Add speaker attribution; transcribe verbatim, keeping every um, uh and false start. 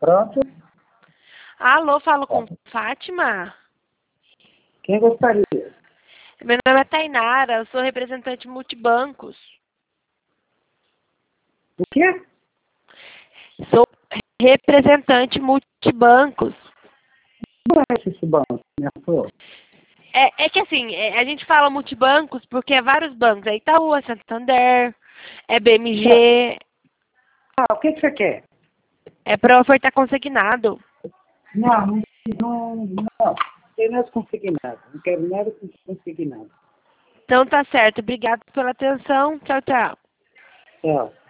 Speaker 1: Pronto.
Speaker 2: Alô, falo com Fátima?
Speaker 1: Quem gostaria?
Speaker 2: Meu nome é Tainara, eu sou representante multibancos.
Speaker 1: O quê?
Speaker 2: Sou representante multibancos.
Speaker 1: Não é esse banco, minha flor.
Speaker 2: É, é que assim, é, a gente fala multibancos porque é vários bancos. É Itaú, é Santander, é B M G,
Speaker 1: Ah, o que, que você quer?
Speaker 2: é para ofertar consignado.
Speaker 1: Não, não, não, não. Tem nada consignado. Não quero nada com consignado.
Speaker 2: Então tá certo, obrigado pela atenção. Tchau, tchau.
Speaker 1: Tchau.